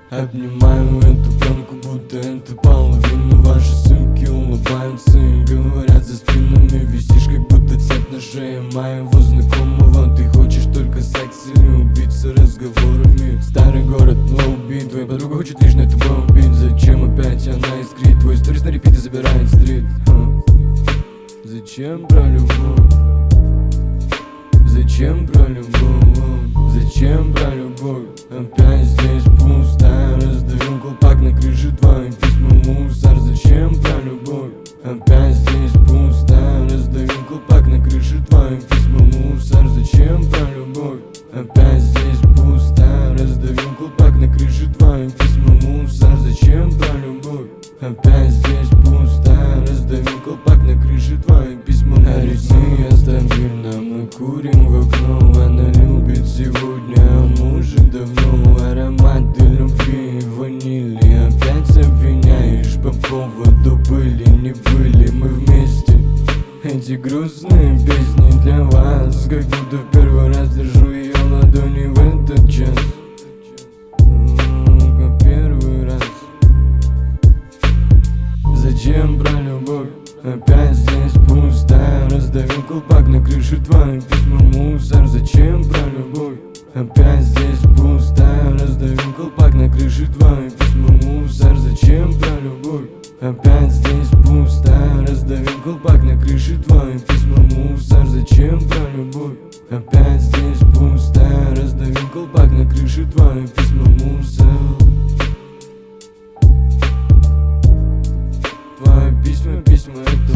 Обнимаю эту пленку, будто это половина. Ваши сумки улыбаются и говорят за спинами. Висишь, как будто цепь на шее моего знакомого. Ты хочешь только секс или убиться разговорами? Старый город, лоу-бит. Твоя подруга хочет лишь на тобой убить. Зачем опять она искрит? Твой сторис на репит и забирает стрит. Зачем про любовь? Зачем про любовь? Зачем про любовь? Опять здесь пусто. Раздаю колпак на крыше, твои письма мусор. Зачем про любовь? Опять здесь пусто. Раздаю колпак на крыше, твои письма мусор. Зачем про любовь? Опять здесь пусто. Раздаю колпак на крыше, твои письма мусор. Зачем про любовь? Опять здесь пусто. Раздаю колпак на крыше, твои письма мусор. Аритмия стабильна, мы курим в окно. Она любит сегодня, а мужик давно. Ароматы любви и ванили. Опять обвиняешь по поводу были, не были мы вместе. Эти грустные песни для вас, как будто в первый раз держу ее ладони в этот час. Как первый раз. Зачем про любовь? Опять здесь пусто. Раздаю колпак на крыше, твои письма мусор. Зачем про любовь? Опять здесь пусто. Раздаю колпак на крыше, твои письма мусор. Зачем про любовь? Опять здесь пусто. Раздаю колпак на крыше, твои письма мусор. Зачем про любовь? Опять здесь пусто. Раздаю колпак на крыше, твои письма мусор. Твои письма,